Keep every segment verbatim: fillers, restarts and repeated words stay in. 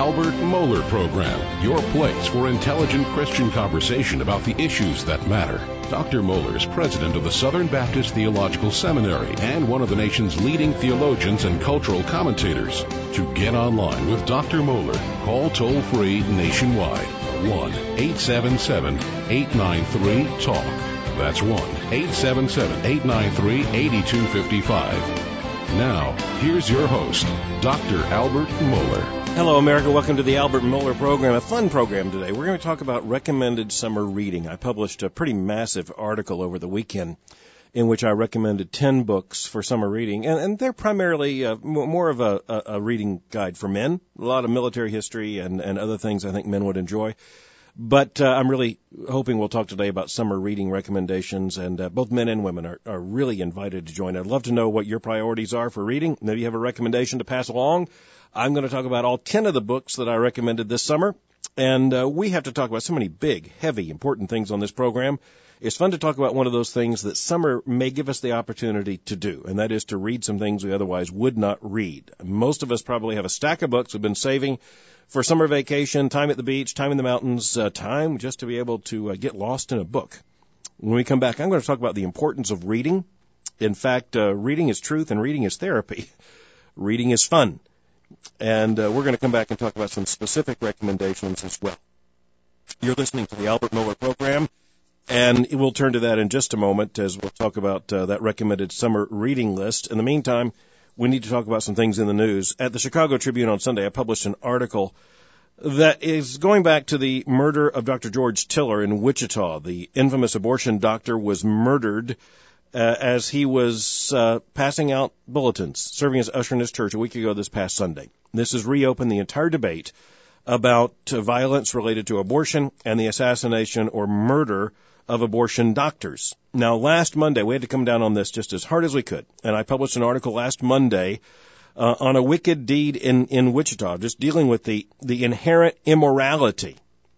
Albert Mohler Program, your place for intelligent Christian conversation about the issues that matter. Doctor Mohler is president of the Southern Baptist Theological Seminary and one of the nation's leading theologians and cultural commentators. To get online with Doctor Mohler, call toll-free nationwide, one eight seven seven, eight nine three, talk. That's one eight seven seven, eight nine three, eight two five five. Now, here's your host, Doctor Albert Mohler. Hello, America. Welcome to the Albert Mohler Program, a fun program today. We're going to talk about recommended summer reading. I published a pretty massive article over the weekend in which I recommended ten books for summer reading, and, and they're primarily uh, more of a, a, a reading guide for men, a lot of military history and, and other things I think men would enjoy. But uh, I'm really hoping we'll talk today about summer reading recommendations, and uh, both men and women are, are really invited to join. I'd love to know what your priorities are for reading. Maybe you have a recommendation to pass along. I'm going to talk about all ten of the books that I recommended this summer, and uh, we have to talk about so many big, heavy, important things on this program. It's fun to talk about one of those things that summer may give us the opportunity to do, and that is to read some things we otherwise would not read. Most of us probably have a stack of books we've been saving for summer vacation, time at the beach, time in the mountains, uh, time just to be able to uh, get lost in a book. When we come back, I'm going to talk about the importance of reading. In fact, uh, reading is truth and reading is therapy. Reading is fun. And uh, we're going to come back and talk about some specific recommendations as well. You're listening to the Albert Mohler Program, and we'll turn to that in just a moment as we'll talk about uh, that recommended summer reading list. In the meantime, we need to talk about some things in the news. At the Chicago Tribune on Sunday, I published an article that is going back to the murder of Doctor George Tiller in Wichita. The infamous abortion doctor was murdered uh, as he was uh, passing out bulletins, serving as usher in his church a week ago this past Sunday. This has reopened the entire debate about uh, violence related to abortion and the assassination or murder of abortion doctors. Now, last Monday, we had to come down on this just as hard as we could, and I published an article last Monday uh, on a wicked deed in, in Wichita, just dealing with the, the inherent immorality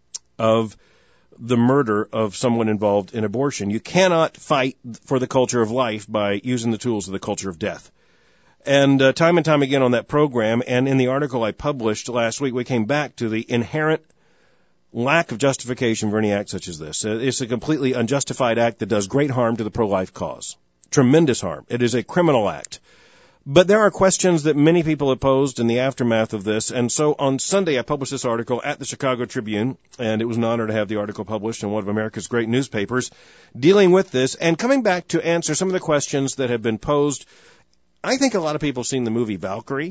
of the murder of someone involved in abortion. You cannot fight for the culture of life by using the tools of the culture of death. And uh, time and time again on that program, and in the article I published last week, we came back to the inherent lack of justification for any act such as this. It's a completely unjustified act that does great harm to the pro-life cause. Tremendous harm. It is a criminal act. But there are questions that many people have posed in the aftermath of this, and so on Sunday I published this article at the Chicago Tribune, and it was an honor to have the article published in one of America's great newspapers dealing with this and coming back to answer some of the questions that have been posed. I think a lot of people have seen the movie Valkyrie,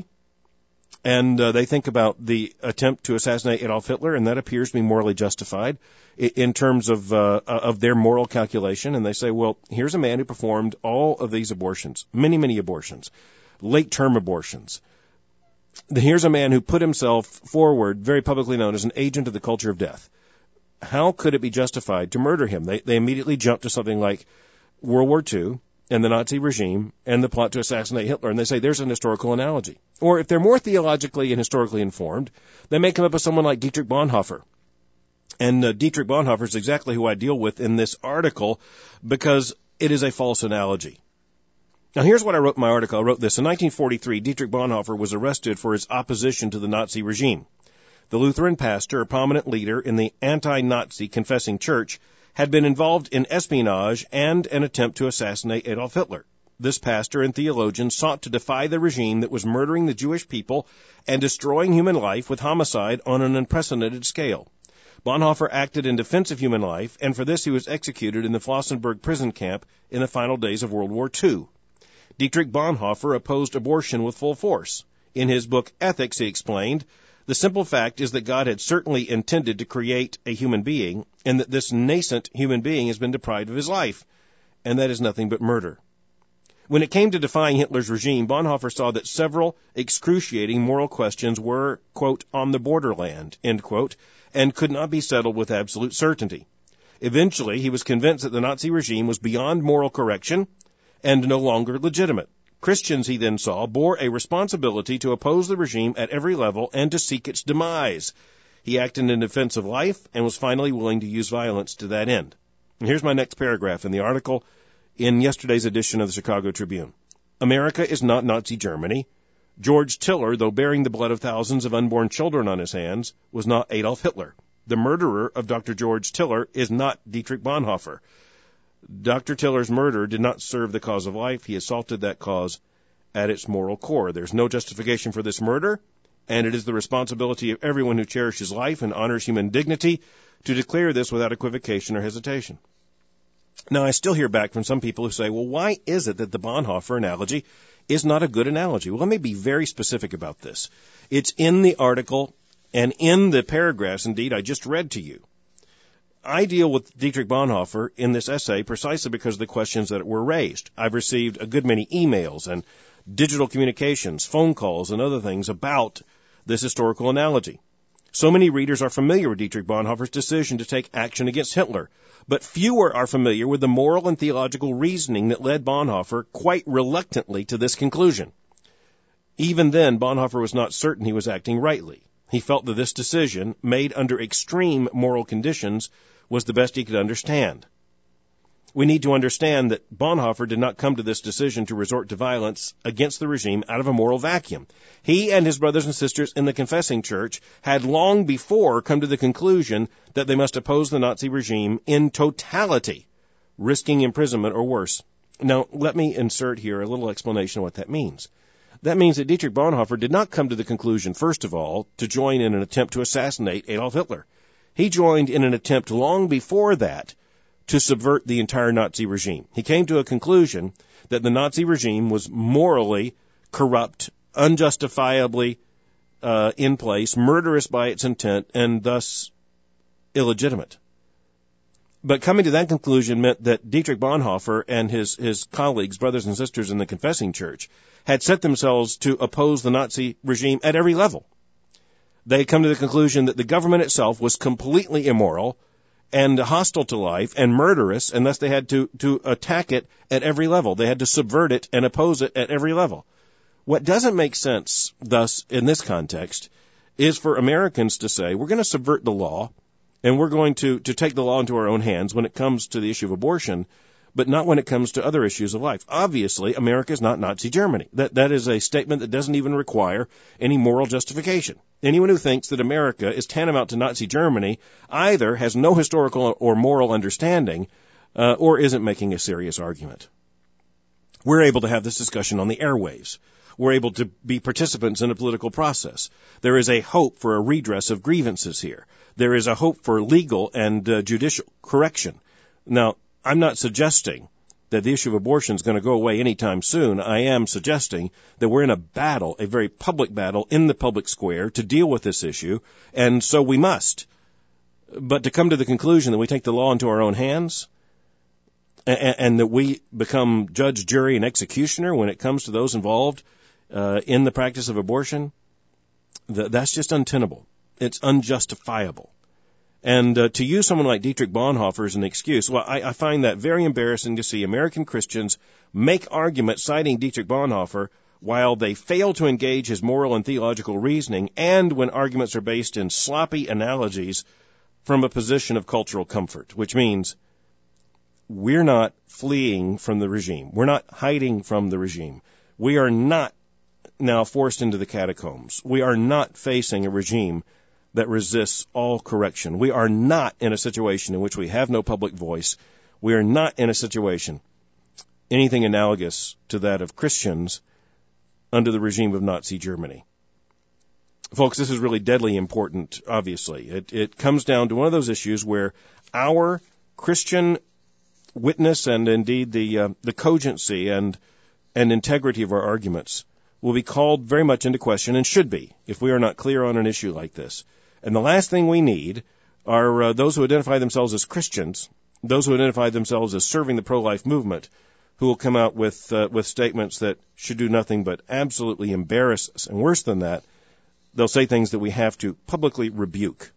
and uh, they think about the attempt to assassinate Adolf Hitler, and that appears to be morally justified in, in terms of uh, of their moral calculation. And they say, well, here's a man who performed all of these abortions, many, many abortions, late-term abortions. Here's a man who put himself forward, very publicly known as an agent of the culture of death. How could it be justified to murder him? They, they immediately jump to something like World War Two, and the Nazi regime, and the plot to assassinate Hitler. And they say there's an historical analogy. Or if they're more theologically and historically informed, they may come up with someone like Dietrich Bonhoeffer. And uh, Dietrich Bonhoeffer is exactly who I deal with in this article because it is a false analogy. Now, here's what I wrote in my article. I wrote this. In nineteen forty-three, Dietrich Bonhoeffer was arrested for his opposition to the Nazi regime. The Lutheran pastor, a prominent leader in the anti-Nazi confessing church, had been involved in espionage and an attempt to assassinate Adolf Hitler. This pastor and theologian sought to defy the regime that was murdering the Jewish people and destroying human life with homicide on an unprecedented scale. Bonhoeffer acted in defense of human life, and for this he was executed in the Flossenburg prison camp in the final days of World War Two. Dietrich Bonhoeffer opposed abortion with full force. In his book Ethics, he explained, the simple fact is that God had certainly intended to create a human being, and that this nascent human being has been deprived of his life, and that is nothing but murder. When it came to defying Hitler's regime, Bonhoeffer saw that several excruciating moral questions were, quote, on the borderland, end quote, and could not be settled with absolute certainty. Eventually, he was convinced that the Nazi regime was beyond moral correction and no longer legitimate. Christians, he then saw, bore a responsibility to oppose the regime at every level and to seek its demise. He acted in defense of life and was finally willing to use violence to that end. And here's my next paragraph in the article in yesterday's edition of the Chicago Tribune. America is not Nazi Germany, George Tiller, though bearing the blood of thousands of unborn children on his hands, was not Adolf Hitler. The murderer of Doctor George Tiller is not Dietrich Bonhoeffer. Doctor Tiller's murder did not serve the cause of life. He assaulted that cause at its moral core. There's no justification for this murder, and it is the responsibility of everyone who cherishes life and honors human dignity to declare this without equivocation or hesitation. Now, I still hear back from some people who say, well, why is it that the Bonhoeffer analogy is not a good analogy? Well, let me be very specific about this. It's in the article and in the paragraphs, indeed, I just read to you. I deal with Dietrich Bonhoeffer in this essay precisely because of the questions that were raised. I've received a good many emails and digital communications, phone calls, and other things about this historical analogy. So many readers are familiar with Dietrich Bonhoeffer's decision to take action against Hitler, but fewer are familiar with the moral and theological reasoning that led Bonhoeffer quite reluctantly to this conclusion. Even then, Bonhoeffer was not certain he was acting rightly. He felt that this decision, made under extreme moral conditions, was the best he could understand. We need to understand that Bonhoeffer did not come to this decision to resort to violence against the regime out of a moral vacuum. He and his brothers and sisters in the Confessing Church had long before come to the conclusion that they must oppose the Nazi regime in totality, risking imprisonment or worse. Now, let me insert here a little explanation of what that means. That means that Dietrich Bonhoeffer did not come to the conclusion, first of all, to join in an attempt to assassinate Adolf Hitler. He joined in an attempt long before that to subvert the entire Nazi regime. He came to a conclusion that the Nazi regime was morally corrupt, unjustifiably uh, in place, murderous by its intent, and thus illegitimate. But coming to that conclusion meant that Dietrich Bonhoeffer and his, his colleagues, brothers and sisters in the Confessing Church, had set themselves to oppose the Nazi regime at every level. They had come to the conclusion that the government itself was completely immoral and hostile to life and murderous, and thus they had to, to attack it at every level. They had to subvert it and oppose it at every level. What doesn't make sense, thus, in this context, is for Americans to say, we're going to subvert the law, and we're going to, to take the law into our own hands when it comes to the issue of abortion, but not when it comes to other issues of life. Obviously, America is not Nazi Germany. That, that is a statement that doesn't even require any moral justification. Anyone who thinks that America is tantamount to Nazi Germany either has no historical or moral understanding uh, or isn't making a serious argument. We're able to have this discussion on the airwaves. We're able to be participants in a political process. There is a hope for a redress of grievances here. There is a hope for legal and uh, judicial correction. Now, I'm not suggesting that the issue of abortion is going to go away anytime soon. I am suggesting that we're in a battle, a very public battle in the public square to deal with this issue, and so we must. But to come to the conclusion that we take the law into our own hands and, and that we become judge, jury, and executioner when it comes to those involved uh, in the practice of abortion, th- that's just untenable. It's unjustifiable. And uh, to use someone like Dietrich Bonhoeffer as an excuse, well, I, I find that very embarrassing to see American Christians make arguments citing Dietrich Bonhoeffer while they fail to engage his moral and theological reasoning, and when arguments are based in sloppy analogies from a position of cultural comfort, which means we're not fleeing from the regime. We're not hiding from the regime. We are not now forced into the catacombs. We are not facing a regime that resists all correction. We are not in a situation in which we have no public voice. We are not in a situation anything analogous to that of Christians under the regime of Nazi Germany. Folks, this is really deadly important, obviously. It, it comes down to one of those issues where our Christian witness and indeed the uh, the cogency and and integrity of our arguments will be called very much into question, and should be, if we are not clear on an issue like this. And the last thing we need are uh, those who identify themselves as Christians, those who identify themselves as serving the pro-life movement, who will come out with uh, with statements that should do nothing but absolutely embarrass us. And worse than that, they'll say things that we have to publicly rebuke.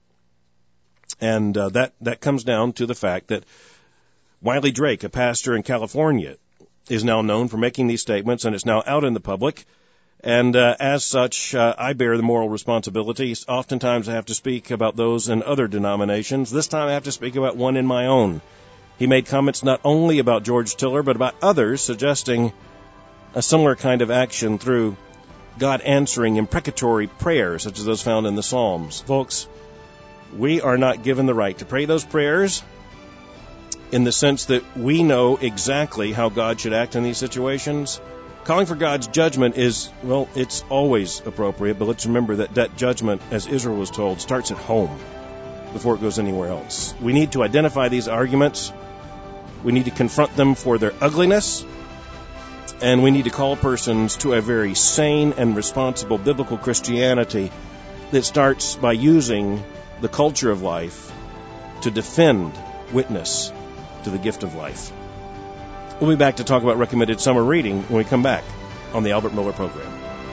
And uh, that, that comes down to the fact that Wiley Drake, a pastor in California, is now known for making these statements, and it's now out in the public. And uh, as such, uh, I bear the moral responsibility. Oftentimes I have to speak about those in other denominations. This time I have to speak about one in my own. He made comments not only about George Tiller, but about others, suggesting a similar kind of action through God answering imprecatory prayers, such as those found in the Psalms. Folks, we are not given the right to pray those prayers in the sense that we know exactly how God should act in these situations. Calling for God's judgment is, well, it's always appropriate, but let's remember that that judgment, as Israel was told, starts at home before it goes anywhere else. We need to identify these arguments. We need to confront them for their ugliness. And we need to call persons to a very sane and responsible biblical Christianity that starts by using the culture of life to defend witness to the gift of life. We'll be back to talk about recommended summer reading when we come back on the Albert Mohler Program.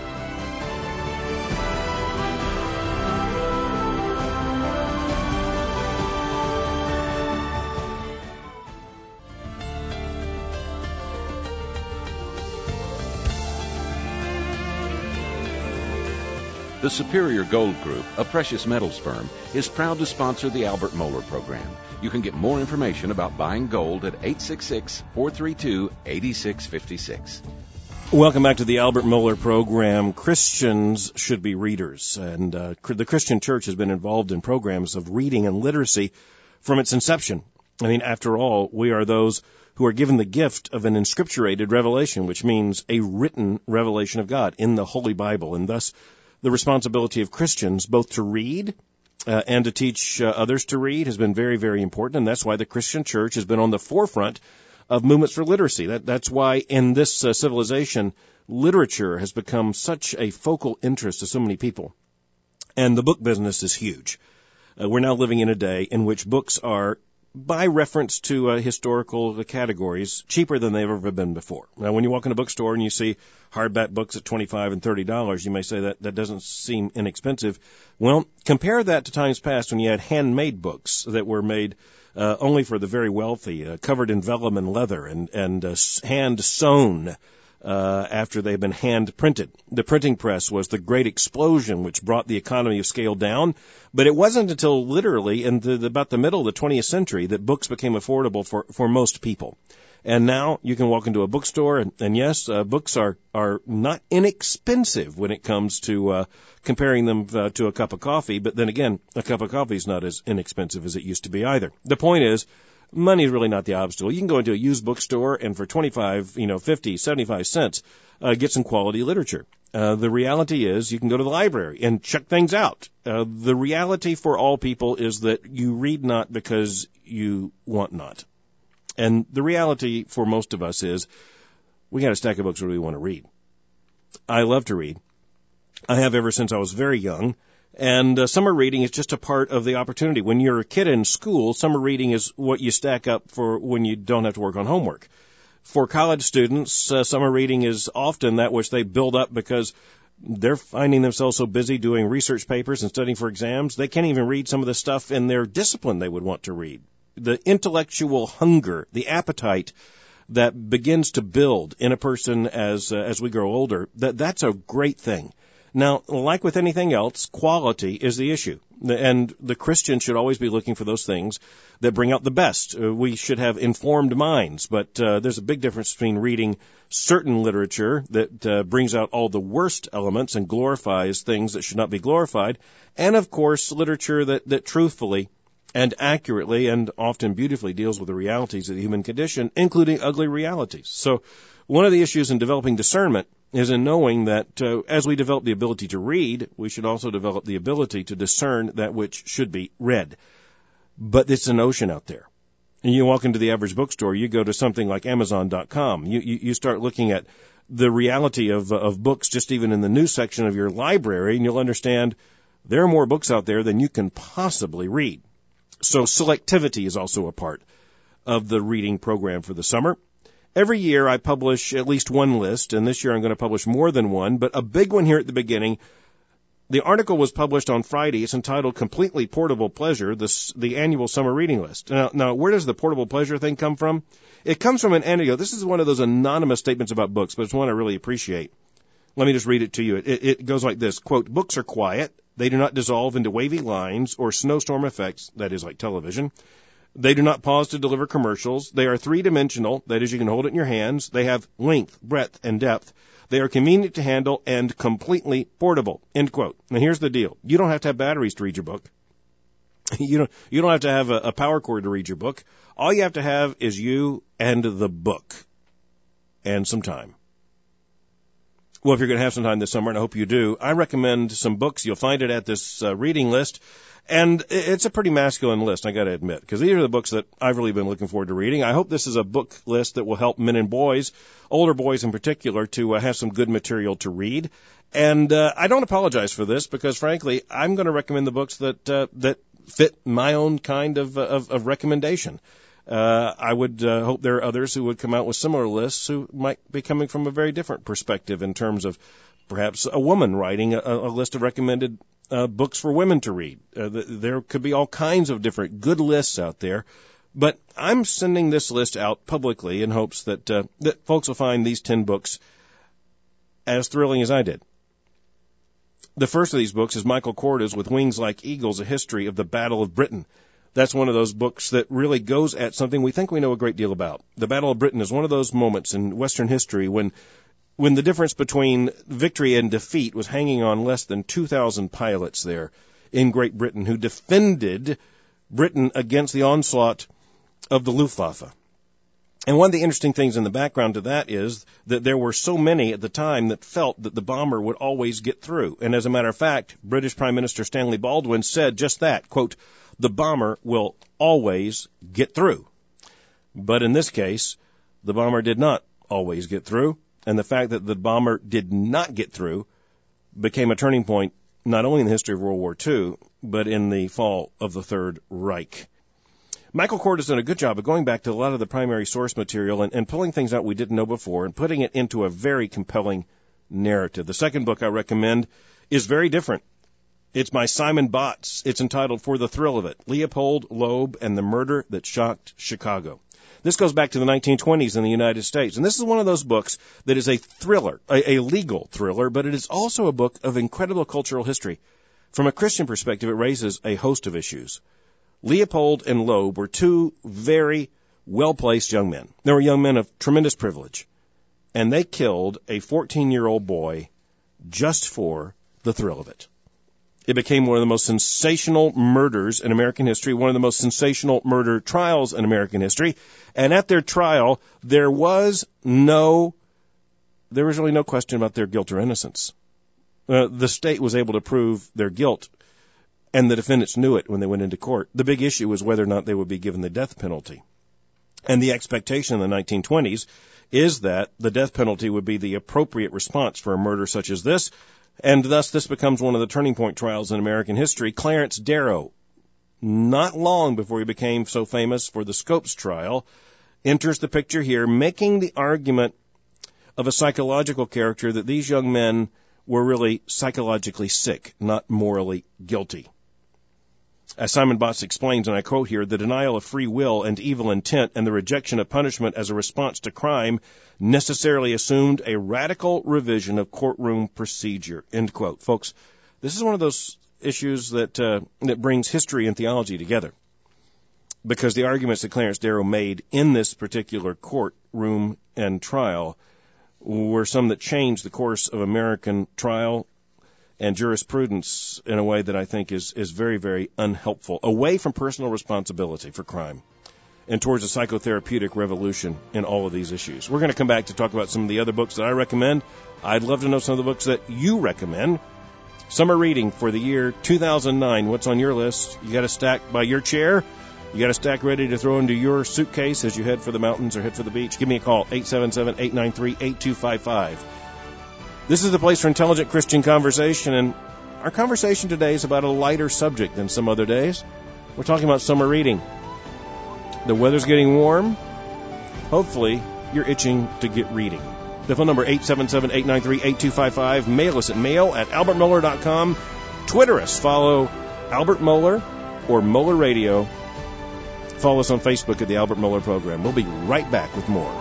The Superior Gold Group, a precious metals firm, is proud to sponsor the Albert Mohler Program. You can get more information about buying gold at eight six six, four three two, eight six five six. Welcome back to the Albert Mohler Program. Christians should be readers, and uh, the Christian Church has been involved in programs of reading and literacy from its inception. I mean, after all, we are those who are given the gift of an inscripturated revelation, which means a written revelation of God in the Holy Bible, and thus the responsibility of Christians both to read uh, and to teach uh, others to read has been very, very important, and that's why the Christian Church has been on the forefront of movements for literacy. That, that's why in this uh, civilization, literature has become such a focal interest to so many people. And the book business is huge. Uh, we're now living in a day in which books are, by reference to uh, historical categories, cheaper than they've ever been before. Now, when you walk in a bookstore and you see hardback books at twenty-five dollars and thirty dollars, you may say that that doesn't seem inexpensive. Well, compare that to times past when you had handmade books that were made uh, only for the very wealthy, uh, covered in vellum and leather and, and uh, hand-sewn uh, after they've been hand-printed. The printing press was the great explosion which brought the economy of scale down, but it wasn't until literally in the, about the middle of the twentieth century that books became affordable for, for most people. And now you can walk into a bookstore, and, and yes, uh, books are, are not inexpensive when it comes to uh, comparing them uh, to a cup of coffee, but then again, a cup of coffee is not as inexpensive as it used to be either. The point is, money is really not the obstacle. You can go into a used bookstore and for twenty-five, you know, fifty, seventy-five cents, uh, get some quality literature. Uh, the reality is you can go to the library and check things out. Uh, the reality for all people is that you read not because you want not. And the reality for most of us is we got a stack of books that we want to read. I love to read. I have ever since I was very young. And uh, summer reading is just a part of the opportunity. When you're a kid in school, summer reading is what you stack up for when you don't have to work on homework. For college students, uh, summer reading is often that which they build up because they're finding themselves so busy doing research papers and studying for exams, they can't even read some of the stuff in their discipline they would want to read. The intellectual hunger, the appetite that begins to build in a person as uh, as we grow older, that that's a great thing. Now, like with anything else, quality is the issue. And the Christian should always be looking for those things that bring out the best. Uh, we should have informed minds, but uh, there's a big difference between reading certain literature that uh, brings out all the worst elements and glorifies things that should not be glorified, and, of course, literature that, that truthfully and accurately and often beautifully deals with the realities of the human condition, including ugly realities. So one of the issues in developing discernment is in knowing that uh, as we develop the ability to read, we should also develop the ability to discern that which should be read. But it's an ocean out there. And you walk into the average bookstore, you go to something like Amazon dot com, you, you, you start looking at the reality of, uh, of books just even in the news section of your library, and you'll understand there are more books out there than you can possibly read. So selectivity is also a part of the reading program for the summer. Every year I publish at least one list, and this year I'm going to publish more than one, but a big one here at the beginning. The article was published on Friday. It's entitled Completely Portable Pleasure, the, the annual summer reading list. Now, now, where does the portable pleasure thing come from? It comes from an anecdote. This is one of those anonymous statements about books, but it's one I really appreciate. Let me just read it to you. It, it, it goes like this, quote, "Books are quiet. They do not dissolve into wavy lines or snowstorm effects," that is like television. They do not pause to deliver commercials. They are three-dimensional. That is, you can hold it in your hands. They have length, breadth, and depth. They are convenient to handle and completely portable, end quote. Now, here's the deal. You don't have to have batteries to read your book. You don't, you don't have to have a, a power cord to read your book. All you have to have is you and the book and some time. Well, if you're going to have some time this summer, and I hope you do, I recommend some books. You'll find it at this uh, reading list. And it's a pretty masculine list, I got to admit, because these are the books that I've really been looking forward to reading. I hope this is a book list that will help men and boys, older boys in particular, to uh, have some good material to read. And uh, I don't apologize for this because, frankly, I'm going to recommend the books that uh, that fit my own kind of of, of recommendation. Uh, I would uh, hope there are others who would come out with similar lists who might be coming from a very different perspective in terms of perhaps a woman writing a, a list of recommended Uh, books for women to read. Uh, th- there could be all kinds of different good lists out there, but I'm sending this list out publicly in hopes that uh, that folks will find these ten books as thrilling as I did. The first of these books is Michael Korda's With Wings Like Eagles, A History of the Battle of Britain. That's one of those books that really goes at something we think we know a great deal about. The Battle of Britain is one of those moments in Western history when when the difference between victory and defeat was hanging on less than two thousand pilots there in Great Britain who defended Britain against the onslaught of the Luftwaffe. And one of the interesting things in the background to that is that there were so many at the time that felt that the bomber would always get through. And as a matter of fact, British Prime Minister Stanley Baldwin said just that, quote, "The bomber will always get through." But in this case, the bomber did not always get through. And the fact that the bomber did not get through became a turning point not only in the history of World War Two, but in the fall of the Third Reich. Michael Korda has done a good job of going back to a lot of the primary source material and, and pulling things out we didn't know before and putting it into a very compelling narrative. The second book I recommend is very different. It's by Simon Botts. It's entitled For the Thrill of It, Leopold Loeb and the Murder That Shocked Chicago. This goes back to the nineteen twenties in the United States, and this is one of those books that is a thriller, a, a legal thriller, but it is also a book of incredible cultural history. From a Christian perspective, it raises a host of issues. Leopold and Loeb were two very well-placed young men. They were young men of tremendous privilege, and they killed a fourteen-year-old boy just for the thrill of it. It became one of the most sensational murders in American history, one of the most sensational murder trials in American history. And at their trial, there was no, there was really no question about their guilt or innocence. Uh, the state was able to prove their guilt, and the defendants knew it when they went into court. The big issue was whether or not they would be given the death penalty. And the expectation in the nineteen twenties is that the death penalty would be the appropriate response for a murder such as this. And thus, this becomes one of the turning point trials in American history. Clarence Darrow, not long before he became so famous for the Scopes trial, enters the picture here, making the argument of a psychological character that these young men were really psychologically sick, not morally guilty. As Simon Botts explains, and I quote here, "The denial of free will and evil intent and the rejection of punishment as a response to crime necessarily assumed a radical revision of courtroom procedure," end quote. Folks, this is one of those issues that uh, that brings history and theology together, because the arguments that Clarence Darrow made in this particular courtroom and trial were some that changed the course of American trial and jurisprudence in a way that I think is, is very, very unhelpful, away from personal responsibility for crime and towards a psychotherapeutic revolution in all of these issues. We're going to come back to talk about some of the other books that I recommend. I'd love to know some of the books that you recommend. Summer reading for the year two thousand nine. What's on your list? You got a stack by your chair? You got a stack ready to throw into your suitcase as you head for the mountains or head for the beach? Give me a call, eight seven seven, eight nine three, eight two five five. This is the place for intelligent Christian conversation, and our conversation today is about a lighter subject than some other days. We're talking about summer reading. The weather's getting warm. Hopefully, you're itching to get reading. The phone number, eight seven seven, eight nine three, eight two five five. Mail us at mail at albert mohler dot com. Twitter us. Follow Albert Mohler or Mohler Radio. Follow us on Facebook at the Albert Mohler Program. We'll be right back with more.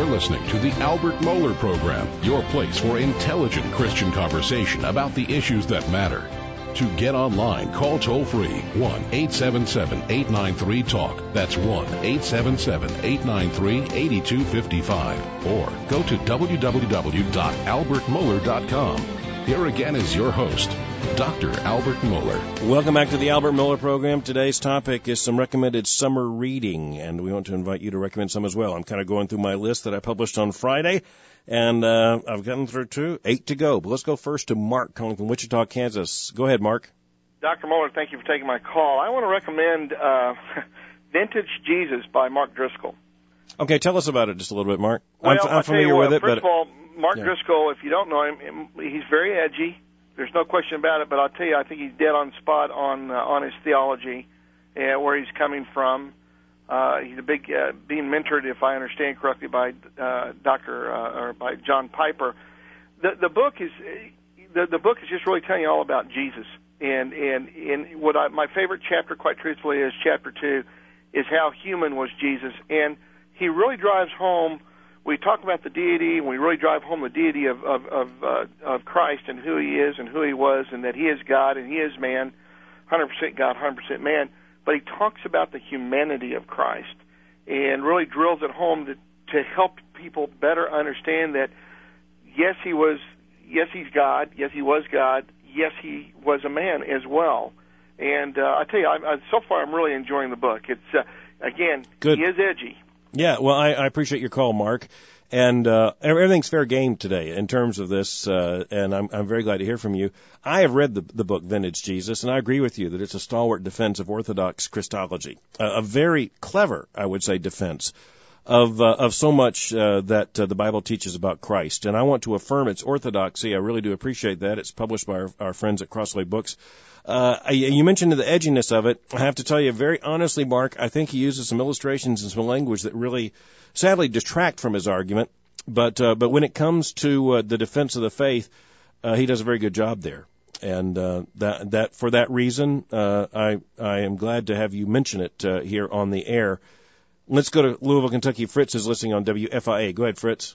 You're listening to the Albert Mohler Program, your place for intelligent Christian conversation about the issues that matter. To get online, call toll-free one eight seven seven, eight nine three, TALK. That's one eight seven seven, eight nine three, eight two five five. Or go to w w w dot albert mohler dot com. Here again is your host, Doctor Albert Mohler. Welcome back to the Albert Mohler Program. Today's topic is some recommended summer reading, and we want to invite you to recommend some as well. I'm kind of going through my list that I published on Friday, and uh, I've gotten through two, eight to go. But let's go first to Mark calling from Wichita, Kansas. Go ahead, Mark. Doctor Mohler, thank you for taking my call. I want to recommend uh, Vintage Jesus by Mark Driscoll. Okay, tell us about it just a little bit, Mark. Well, I'm, I'm familiar what, with it. First but of all, Mark yeah. Driscoll, if you don't know him, he's very edgy. There's no question about it, but I'll tell you, I think he's dead on spot on uh, on his theology, uh, where he's coming from. Uh, he's a big uh, being mentored, if I understand correctly, by uh, Doctor uh, or by John Piper. The the book is the the book is just really telling you all about Jesus, and and and what I, my favorite chapter, quite truthfully, is chapter two, is how human was Jesus, and he really drives home. We talk about the deity, and we really drive home the deity of of of, uh, of Christ and who he is and who he was, and that he is God and he is man, one hundred percent God, one hundred percent man. But he talks about the humanity of Christ and really drills it home to, to help people better understand that, yes, he was, yes, he's God, yes, he was God, yes, he was a man as well. And uh, I tell you, I, I, so far I'm really enjoying the book. It's, uh, again, Good. He is edgy. Yeah, well, I, I appreciate your call, Mark. And uh, everything's fair game today in terms of this, uh, and I'm, I'm very glad to hear from you. I have read the, the book Vintage Jesus, and I agree with you that it's a stalwart defense of Orthodox Christology, a, a very clever, I would say, defense of uh, of so much uh, that uh, the Bible teaches about Christ. And I want to affirm its orthodoxy. I really do appreciate that. It's published by our, our friends at Crossway Books. Uh, you mentioned the edginess of it. I have to tell you very honestly, Mark, I think he uses some illustrations and some language that really, sadly, detract from his argument. But uh, but when it comes to uh, the defense of the faith, uh, he does a very good job there. And uh, that that for that reason, uh, I I am glad to have you mention it uh, here on the air. Let's go to Louisville, Kentucky. Fritz is listening on W F I A. Go ahead, Fritz.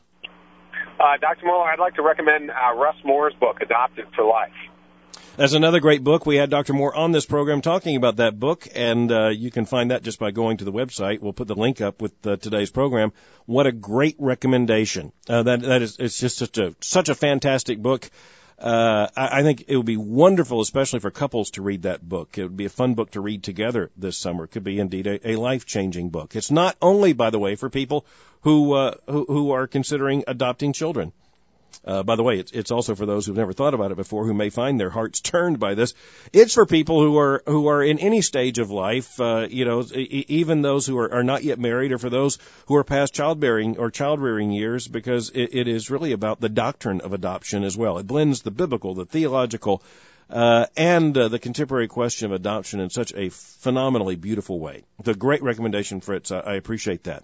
Uh, Doctor Mohler, I'd like to recommend uh, Russ Moore's book, Adopted for Life. That's another great book. We had Doctor Moore on this program talking about that book, and uh, you can find that just by going to the website. We'll put the link up with uh, today's program. What a great recommendation! Uh, that that is, it's just such a such a fantastic book. Uh, I, I think it would be wonderful, especially for couples, to read that book. It would be a fun book to read together this summer. It could be indeed a, a life-changing book. It's not only, by the way, for people who uh, who, who are considering adopting children. Uh, by the way, it's, it's also for those who've never thought about it before, who may find their hearts turned by this. It's for people who are who are in any stage of life, uh, you know, e- even those who are, are not yet married, or for those who are past childbearing or child-rearing years, because it, it is really about the doctrine of adoption as well. It blends the biblical, the theological, uh, and uh, the contemporary question of adoption in such a phenomenally beautiful way. It's a great recommendation, Fritz. I, I appreciate that.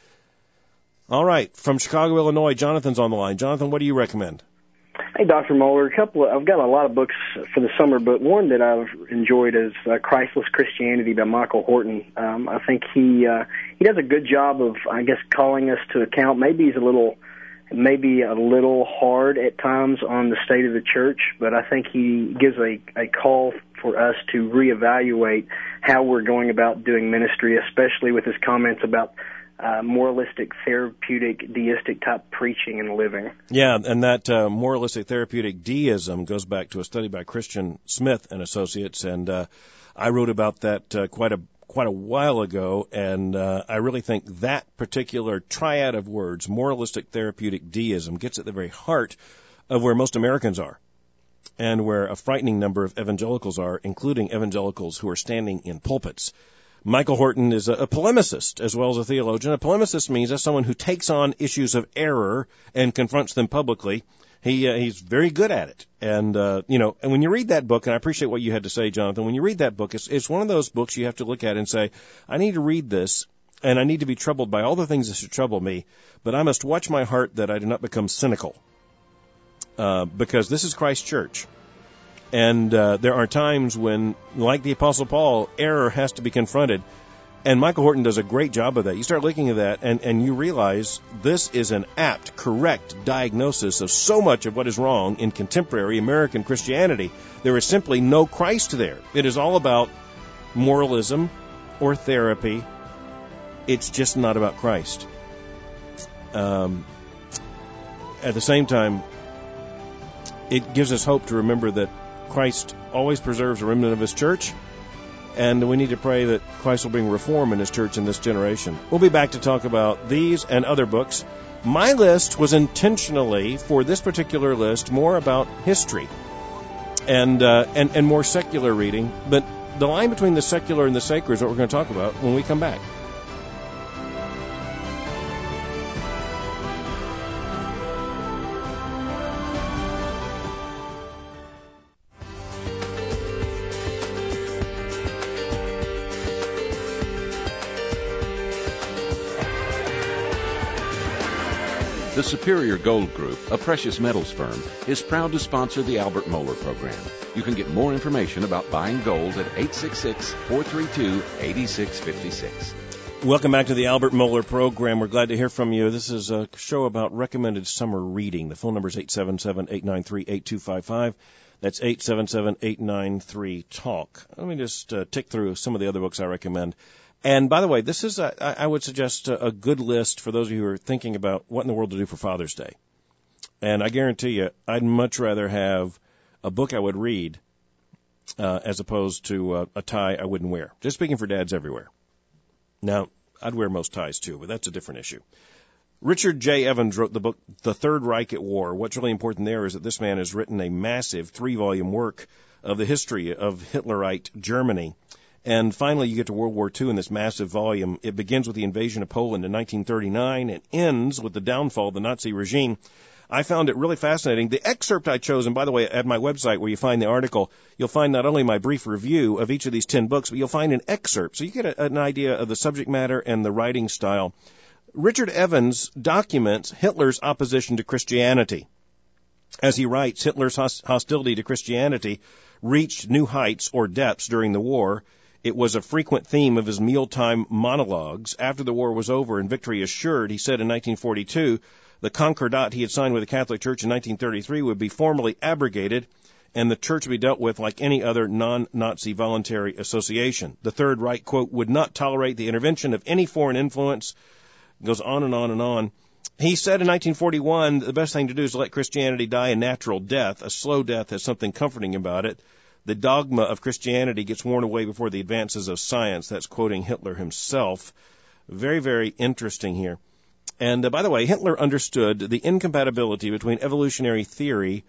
All right, from Chicago, Illinois, Jonathan's on the line. Jonathan, what do you recommend? Hey, Doctor Mohler, a couple of, I've got a lot of books for the summer, but one that I've enjoyed is uh, Christless Christianity by Michael Horton. Um, I think he uh, he does a good job of, I guess, calling us to account. Maybe he's a little, maybe a little hard at times on the state of the church, but I think he gives a, a call for us to reevaluate how we're going about doing ministry, especially with his comments about Uh, moralistic, therapeutic, deistic type preaching and living. Yeah, and that uh, moralistic, therapeutic deism goes back to a study by Christian Smith and Associates, and uh, I wrote about that uh, quite a quite a while ago, and uh, I really think that particular triad of words, moralistic, therapeutic, deism, gets at the very heart of where most Americans are, and where a frightening number of evangelicals are, including evangelicals who are standing in pulpits. Michael Horton is a, a polemicist as well as a theologian. A polemicist means that's someone who takes on issues of error and confronts them publicly. He uh, he's very good at it. And, uh, you know, and when you read that book, and I appreciate what you had to say, Jonathan, when you read that book, it's, it's one of those books you have to look at and say, I need to read this, and I need to be troubled by all the things that should trouble me, but I must watch my heart that I do not become cynical, uh, because this is Christ's church. And uh, there are times when, like the Apostle Paul, error has to be confronted. And Michael Horton does a great job of that. You start looking at that, and, and you realize this is an apt, correct diagnosis of so much of what is wrong in contemporary American Christianity. There is simply no Christ there. It is all about moralism or therapy. It's just not about Christ. Um, at the same time, it gives us hope to remember that Christ always preserves a remnant of His church, and we need to pray that Christ will bring reform in His church in this generation. We'll be back to talk about these and other books. My list was intentionally, for this particular list, more about history and uh, and, and more secular reading. But the line between the secular and the sacred is what we're going to talk about when we come back. The Superior Gold Group, a precious metals firm, is proud to sponsor the Albert Mohler program. You can get more information about buying gold at eight six six, four three two, eight six five six. Welcome back to the Albert Mohler program. We're glad to hear from you. This is a show about recommended summer reading. The phone number is eight seven seven, eight nine three, eight two five five. That's eight seven seven, eight nine three, talk. Let me just uh, tick through some of the other books I recommend. And by the way, this is, a, I would suggest, a, a good list for those of you who are thinking about what in the world to do for Father's Day. And I guarantee you, I'd much rather have a book I would read uh, as opposed to uh, a tie I wouldn't wear. Just speaking for dads everywhere. Now, I'd wear most ties too, but that's a different issue. Richard J. Evans wrote the book, The Third Reich at War. What's really important there is that this man has written a massive three-volume work of the history of Hitlerite Germany. And finally, you get to World War Two in this massive volume. It begins with the invasion of Poland in nineteen thirty-nine and ends with the downfall of the Nazi regime. I found it really fascinating. The excerpt I chose, and by the way, at my website where you find the article, you'll find not only my brief review of each of these ten books, but you'll find an excerpt. So you get a, an idea of the subject matter and the writing style. Richard Evans documents Hitler's opposition to Christianity. As he writes, Hitler's hostility to Christianity reached new heights or depths during the war. It was a frequent theme of his mealtime monologues. After the war was over and victory assured, he said in nineteen forty-two, the concordat he had signed with the Catholic Church in nineteen thirty-three would be formally abrogated, and the Church would be dealt with like any other non-Nazi voluntary association. The Third Reich, quote, would not tolerate the intervention of any foreign influence. It goes on and on and on. He said in nineteen forty-one, the best thing to do is to let Christianity die a natural death. A slow death has something comforting about it. The dogma of Christianity gets worn away before the advances of science. That's quoting Hitler himself. Very, very interesting here. And uh, by the way, Hitler understood the incompatibility between evolutionary theory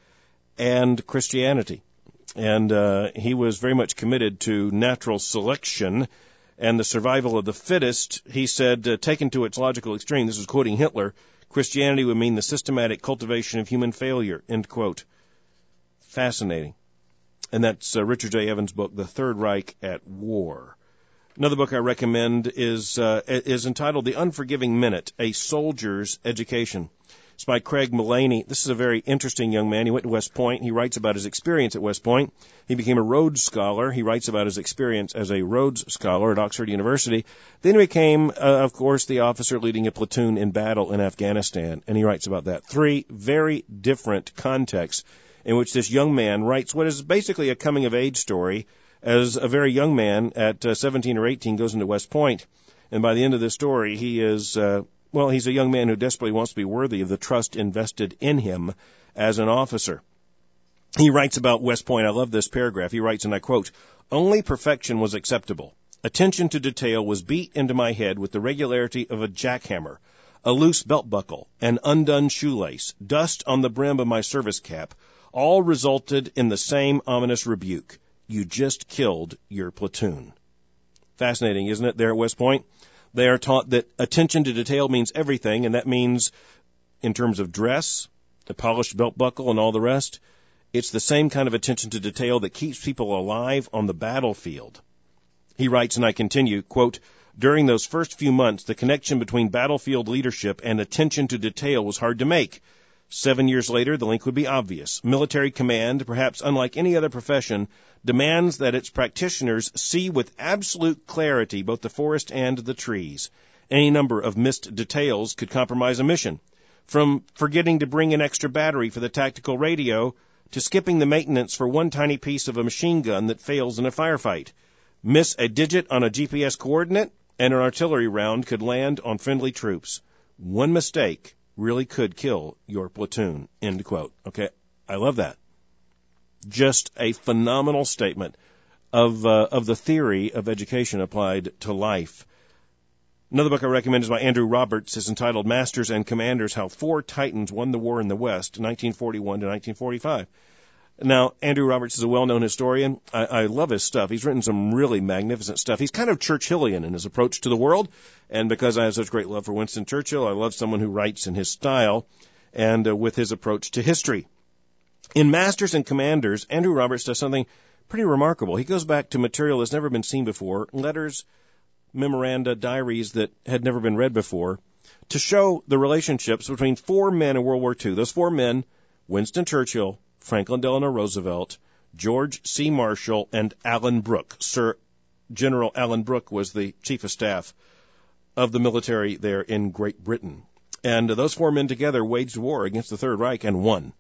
and Christianity. And uh, he was very much committed to natural selection and the survival of the fittest. He said, uh, taken to its logical extreme, this is quoting Hitler, Christianity would mean the systematic cultivation of human failure, end quote. Fascinating. And that's uh, Richard J. Evans' book, The Third Reich at War. Another book I recommend is uh, is entitled The Unforgiving Minute, A Soldier's Education. It's by Craig Mullaney. This is a very interesting young man. He went to West Point. He writes about his experience at West Point. He became a Rhodes Scholar. He writes about his experience as a Rhodes Scholar at Oxford University. Then he became, uh, of course, the officer leading a platoon in battle in Afghanistan, and he writes about that. Three very different contexts in which this young man writes what is basically a coming-of-age story as a very young man at uh, seventeen or eighteen goes into West Point. And by the end of this story, he is, uh, well, he's a young man who desperately wants to be worthy of the trust invested in him as an officer. He writes about West Point. I love this paragraph. He writes, and I quote, "Only perfection was acceptable. Attention to detail was beat into my head with the regularity of a jackhammer. A loose belt buckle, an undone shoelace, dust on the brim of my service cap, all resulted in the same ominous rebuke. You just killed your platoon." Fascinating, isn't it, there at West Point? They are taught that attention to detail means everything, and that means, in terms of dress, the polished belt buckle and all the rest, it's the same kind of attention to detail that keeps people alive on the battlefield. He writes, and I continue, quote, "During those first few months, the connection between battlefield leadership and attention to detail was hard to make. Seven years later, the link would be obvious. Military command, perhaps unlike any other profession, demands that its practitioners see with absolute clarity both the forest and the trees. Any number of missed details could compromise a mission, from forgetting to bring an extra battery for the tactical radio to skipping the maintenance for one tiny piece of a machine gun that fails in a firefight. Miss a digit on a G P S coordinate, and an artillery round could land on friendly troops. One mistake really could kill your platoon, end quote. Okay, I love that. Just a phenomenal statement of uh, of the theory of education applied to life. Another book I recommend is by Andrew Roberts. It's entitled Masters and Commanders, How Four Titans Won the War in the West, nineteen forty-one to nineteen forty-five. Now, Andrew Roberts is a well-known historian. I, I love his stuff. He's written some really magnificent stuff. He's kind of Churchillian in his approach to the world, and because I have such great love for Winston Churchill, I love someone who writes in his style and uh, with his approach to history. In Masters and Commanders, Andrew Roberts does something pretty remarkable. He goes back to material that's never been seen before, letters, memoranda, diaries that had never been read before, to show the relationships between four men in World War Two. Those four men, Winston Churchill, Franklin Delano Roosevelt, George C. Marshall, and Alan Brooke. Sir General Alan Brooke was the chief of staff of the military there in Great Britain. And uh, those four men together waged war against the Third Reich and won.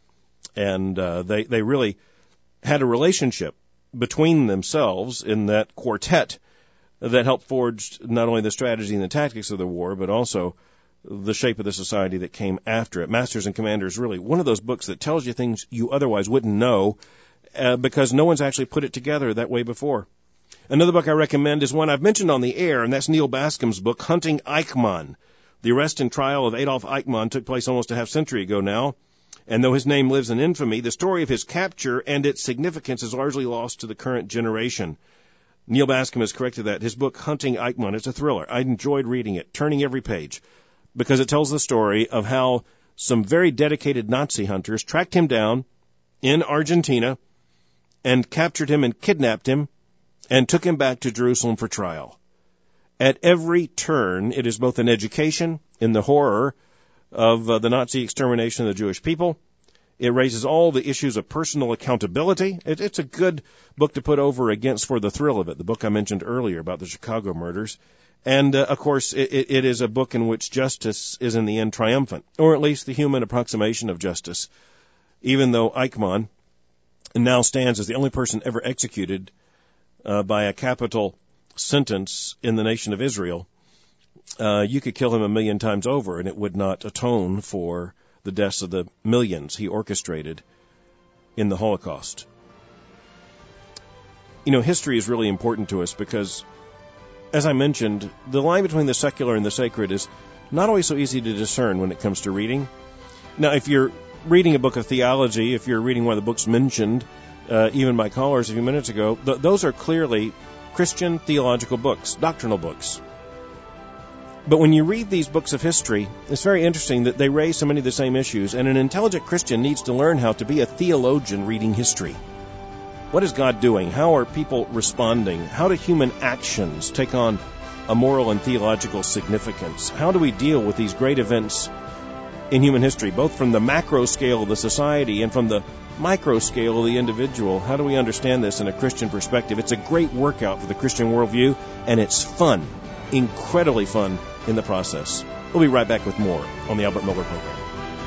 And uh, they, they really had a relationship between themselves in that quartet that helped forge not only the strategy and the tactics of the war, but also the shape of the society that came after it. Masters and Commanders, really one of those books that tells you things you otherwise wouldn't know uh, because no one's actually put it together that way before. Another book I recommend is one I've mentioned on the air, and that's Neil Bascom's book, Hunting Eichmann. The arrest and trial of Adolf Eichmann took place almost a half century ago now, and though his name lives in infamy, the story of his capture and its significance is largely lost to the current generation. Neil Bascom has corrected that. His book, Hunting Eichmann, is a thriller. I enjoyed reading it, turning every page, because it tells the story of how some very dedicated Nazi hunters tracked him down in Argentina and captured him and kidnapped him and took him back to Jerusalem for trial. At every turn, it is both an education in the horror of uh, the Nazi extermination of the Jewish people. It raises all the issues of personal accountability. It, it's a good book to put over against for the thrill of it, the book I mentioned earlier about the Chicago murders. And, uh, of course, it, it is a book in which justice is in the end triumphant, or at least the human approximation of justice, even though Eichmann now stands as the only person ever executed uh, by a capital sentence in the nation of Israel. Uh, you could kill him a million times over, and it would not atone for the deaths of the millions he orchestrated in the Holocaust. You know, history is really important to us because, as I mentioned, the line between the secular and the sacred is not always so easy to discern when it comes to reading. Now, if you're reading a book of theology, if you're reading one of the books mentioned, uh, even by callers a few minutes ago, th- those are clearly Christian theological books, doctrinal books. But when you read these books of history, it's very interesting that they raise so many of the same issues, and an intelligent Christian needs to learn how to be a theologian reading history. What is God doing? How are people responding? How do human actions take on a moral and theological significance? How do we deal with these great events in human history, both from the macro scale of the society and from the micro scale of the individual? How do we understand this in a Christian perspective? It's a great workout for the Christian worldview, and it's fun, incredibly fun in the process. We'll be right back with more on the Albert Mohler Program.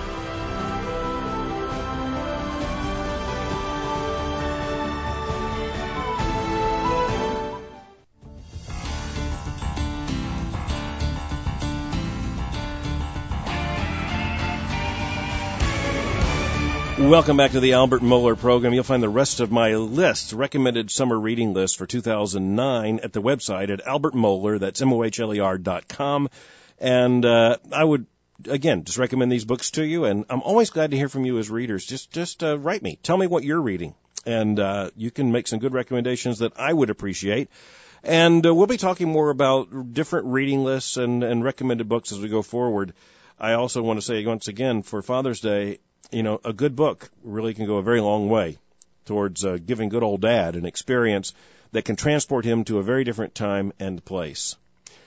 Welcome back to the Albert Mohler Program. You'll find the rest of my list, recommended summer reading list for two thousand nine, at the website at Albert Mohler, that's M O H L E R dot com. And uh, I would, again, just recommend these books to you. And I'm always glad to hear from you as readers. Just just uh, write me. Tell me what you're reading. And uh, you can make some good recommendations that I would appreciate. And uh, we'll be talking more about different reading lists and, and recommended books as we go forward. I also want to say once again, for Father's Day, you know, a good book really can go a very long way towards uh, giving good old dad an experience that can transport him to a very different time and place.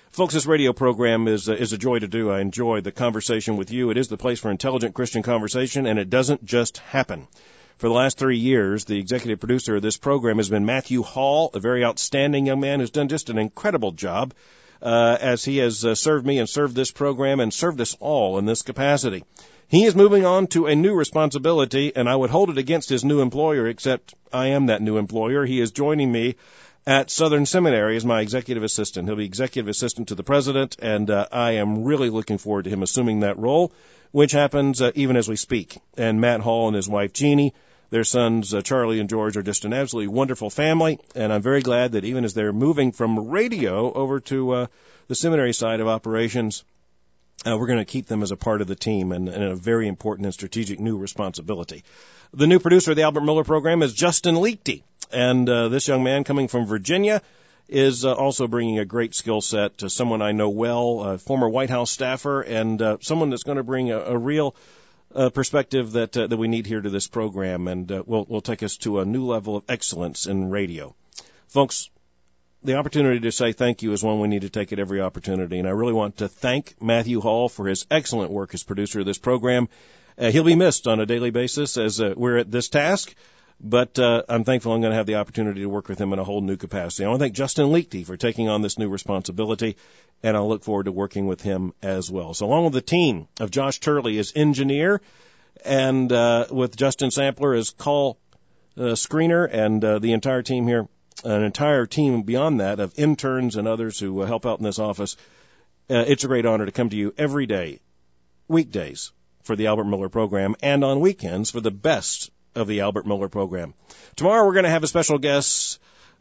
Folks, this radio program is uh, is a joy to do. I enjoy the conversation with you. It is the place for intelligent Christian conversation, and it doesn't just happen. For the last three years, the executive producer of this program has been Matthew Hall, a very outstanding young man who's done just an incredible job uh, as he has uh, served me and served this program and served us all in this capacity. He is moving on to a new responsibility, and I would hold it against his new employer, except I am that new employer. He is joining me at Southern Seminary as my executive assistant. He'll be executive assistant to the president, and uh, I am really looking forward to him assuming that role, which happens uh, even as we speak. And Matt Hall and his wife, Jeannie, their sons, uh, Charlie and George, are just an absolutely wonderful family, and I'm very glad that even as they're moving from radio over to uh, the seminary side of operations, uh, we're going to keep them as a part of the team and, and a very important and strategic new responsibility. The new producer of the Albert Mohler program is Justin Liechty. And uh, this young man coming from Virginia is uh, also bringing a great skill set to someone I know well, a former White House staffer, and uh, someone that's going to bring a, a real uh, perspective that uh, that we need here to this program, and uh, will will take us to a new level of excellence in radio. Folks, the opportunity to say thank you is one we need to take at every opportunity, and I really want to thank Matthew Hall for his excellent work as producer of this program. Uh, he'll be missed on a daily basis as uh, we're at this task. But uh, I'm thankful I'm going to have the opportunity to work with him in a whole new capacity. I want to thank Justin Liechty for taking on this new responsibility, and I'll look forward to working with him as well. So along with the team of Josh Turley as engineer, and uh, with Justin Sampler as call uh, screener, and uh, the entire team here, an entire team beyond that of interns and others who uh, help out in this office, uh, it's a great honor to come to you every day, weekdays, for the Albert Mohler program, and on weekends for the best of the Albert Mohler program. Tomorrow we're going to have a special guest,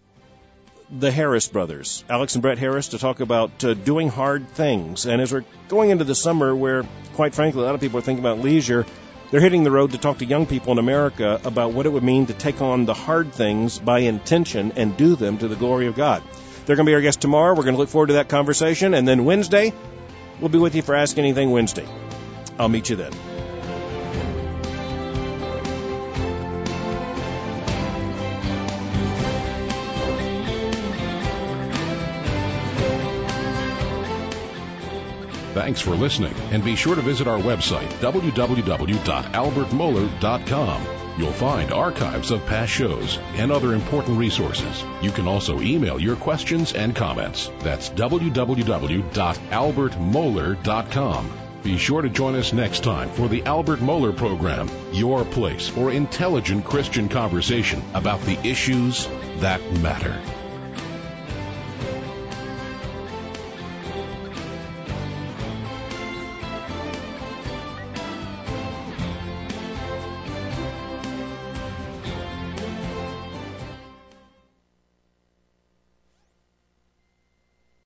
the Harris brothers, Alex and Brett Harris, to talk about uh, doing hard things. And as we're going into the summer where, quite frankly, a lot of people are thinking about leisure, they're hitting the road to talk to young people in America about what it would mean to take on the hard things by intention and do them to the glory of God. They're going to be our guest tomorrow. We're going to look forward to that conversation. And then Wednesday, we'll be with you for Ask Anything Wednesday. I'll meet you then. Thanks for listening, and be sure to visit our website, w w w dot albert mohler dot com. You'll find archives of past shows and other important resources. You can also email your questions and comments. That's w w w dot albert mohler dot com. Be sure to join us next time for the Albert Mohler program, your place for intelligent Christian conversation about the issues that matter.